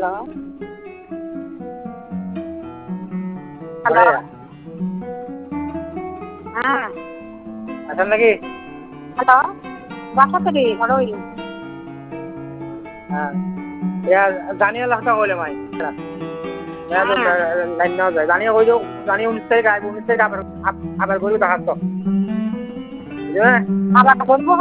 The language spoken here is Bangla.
হ্যালো হ্যালো হ্যাঁ আছেন নাকি? হ্যালো বাসাতে রে হলোই হ্যাঁ ইয়া জানিয়ে লাখটা কইলে মাই হ্যাঁ লাইন নাও যায় জানিয়ে কই দিও জানিয়ে 19 তারিখ আইব 19 তারিখ আবার আবার গরু দেখাচ্ছ বুঝলে আবার বলবো